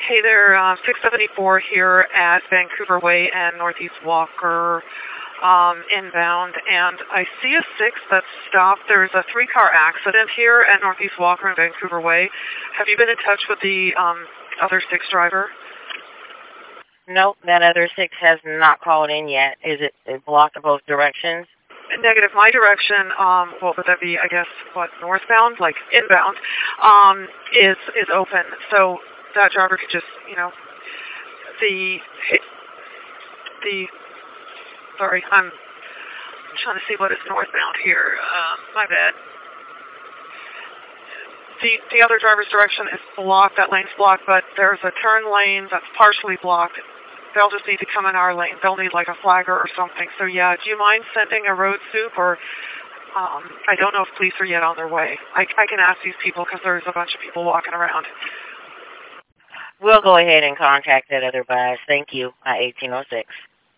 Hey there, 674 here at Vancouver Way and Northeast Walker inbound, and I see a 6 that's stopped. There's a 3-car accident here at Northeast Walker and Vancouver Way. Have you been in touch with the other 6 driver? Nope, that other 6 has not called in yet. Is it blocked in both directions? Negative. My direction, what would that be? I guess, northbound, like inbound, is open. So that driver could just, sorry, I'm trying to see what is northbound here. My bad. The other driver's direction is blocked. That lane's blocked, but there's a turn lane that's partially blocked. They'll just need to come in our lane. They'll need like a flagger or something. So yeah, do you mind sending a road soup, or I don't know if police are yet on their way. I can ask these people because there's a bunch of people walking around. We'll go ahead and contact that other bus. Thank you. 1806.